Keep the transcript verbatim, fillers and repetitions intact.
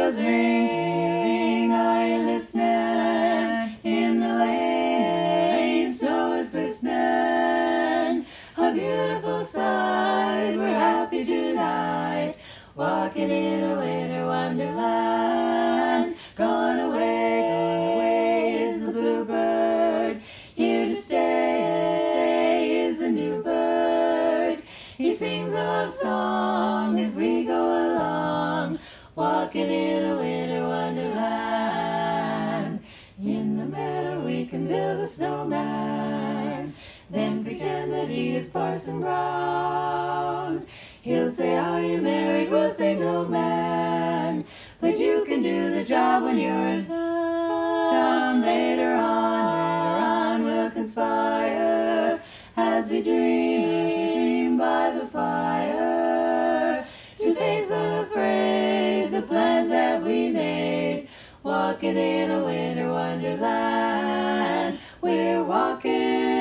bells ring, ring, are you listening? In the lane, lane, snow is glistening. A beautiful sight, we're happy tonight, walking in a winter wonderland. Gone away, gone away is the bluebird, here to stay, stay is a new bird. He sings a love song as we go along, walking in a winter wonderland. In the meadow we can build a snowman, then pretend that he is Parson Brown. He'll say, are you married? We'll say, no, man, but you can do the job when you're in town. Later on, later on, we'll conspire as we dream, as we dream by the fire, to face unafraid the plans that we made, walking in a winter wonderland. We're walking